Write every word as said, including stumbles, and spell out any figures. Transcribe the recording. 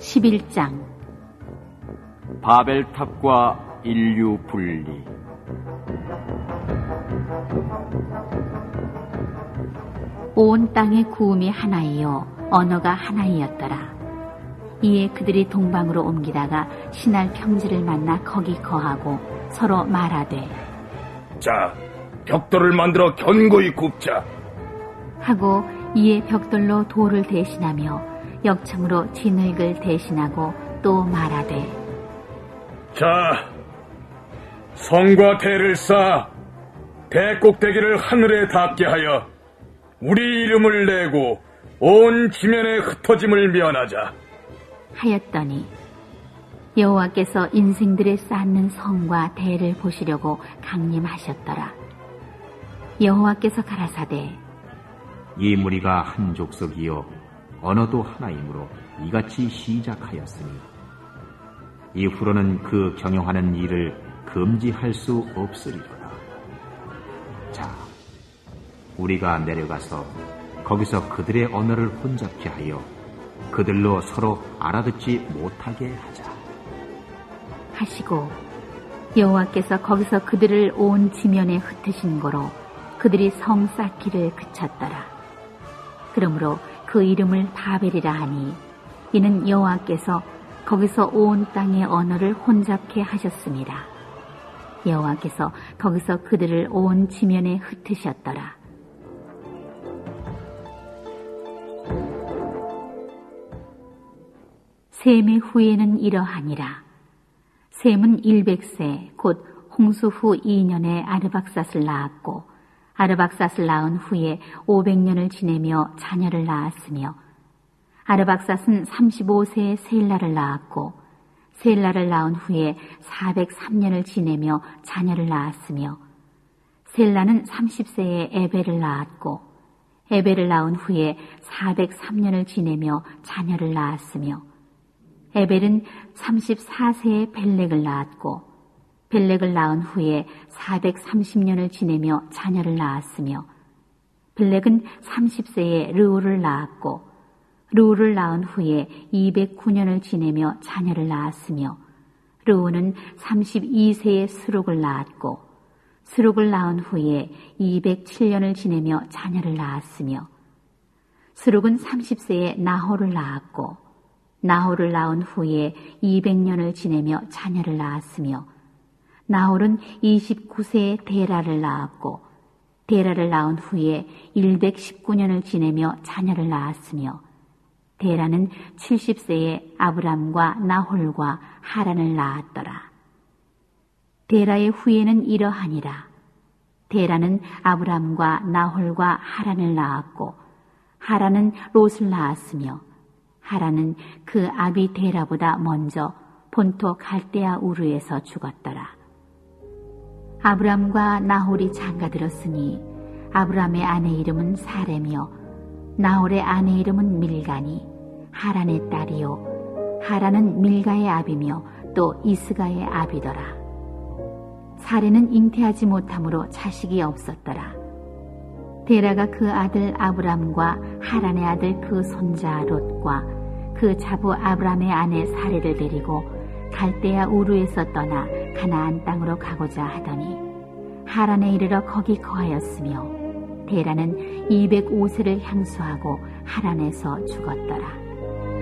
십일 장. 바벨탑과 인류 분리. 온 땅의 구음이 하나이요 언어가 하나이었더라. 이에 그들이 동방으로 옮기다가 신할 평지를 만나 거기 거하고 서로 말하되, 자, 벽돌을 만들어 견고히 굽자 하고 이에 벽돌로 돌을 대신하며 역청으로 진흙을 대신하고 또 말하되, 자, 성과 대를 쌓아 대꼭대기를 하늘에 닿게 하여 우리 이름을 내고 온 지면의 흩어짐을 면하자 하였더니 여호와께서 인생들의 쌓는 성과 대를 보시려고 강림하셨더라. 여호와께서 가라사대, 이 무리가 한 족속이요 언어도 하나이므로 이같이 시작하였으니 이후로는 그 경영하는 일을 금지할 수 없으리로다. 자, 우리가 내려가서 거기서 그들의 언어를 혼잡케 하여 그들로 서로 알아듣지 못하게 하자 하시고, 여호와께서 거기서 그들을 온 지면에 흩으신 거로 그들이 성 쌓기를 그쳤더라. 그러므로 그 이름을 바벨이라 하니 이는 여호와께서 거기서 온 땅의 언어를 혼잡케 하셨습니다. 여호와께서 거기서 그들을 온 지면에 흩으셨더라. 셈의 후에는 이러하니라. 셈은 일백 세 곧 홍수 후 이 년에 아르박삿을 낳았고, 아르박삿을 낳은 후에 오백 년을 지내며 자녀를 낳았으며, 아르박삿은 삼십오 세에 셀라를 낳았고, 셀라를 낳은 후에 사백삼 년을 지내며 자녀를 낳았으며, 셀라는 삼십 세에 에벨을 낳았고, 에벨을 낳은 후에 사백삼 년을 지내며 자녀를 낳았으며, 에벨은 삼십사 세에 벨렉을 낳았고, 벨렉을 낳은 후에 사백삼십 년을 지내며 자녀를 낳았으며, 벨렉은 삼십 세에 르우를 낳았고, 르우를 낳은 후에 이백구 년을 지내며 자녀를 낳았으며, 르우는 삼십이 세에 스룩을 낳았고, 스룩을 낳은 후에 이백칠 년을 지내며 자녀를 낳았으며, 스룩은 삼십 세에 나홀을 낳았고, 나홀을 낳은 후에 이백 년을 지내며 자녀를 낳았으며, 나홀은 이십구 세에 데라를 낳았고, 데라를 낳은 후에 백십구 년을 지내며 자녀를 낳았으며, 데라는 칠십 세에 아브람과 나홀과 하란을 낳았더라. 데라의 후에는 이러하니라. 데라는 아브람과 나홀과 하란을 낳았고, 하란은 롯을 낳았으며, 하란은 그 아비 데라보다 먼저 본토 갈대아 우르에서 죽었더라. 아브람과 나홀이 장가들었으니 아브람의 아내 이름은 사렘이요 나홀의 아내 이름은 밀가니 하란의 딸이요 하란은 밀가의 아비며 또 이스가의 아비더라. 사레는 잉태하지 못함으로 자식이 없었더라. 데라가 그 아들 아브람과 하란의 아들 그 손자 롯과 그 자부 아브람의 아내 사레를 데리고 갈대아 우르에서 떠나 가나안 땅으로 가고자 하더니 하란에 이르러 거기 거하였으며, 데라는 이백오 세를 향수하고 하란에서 죽었더라.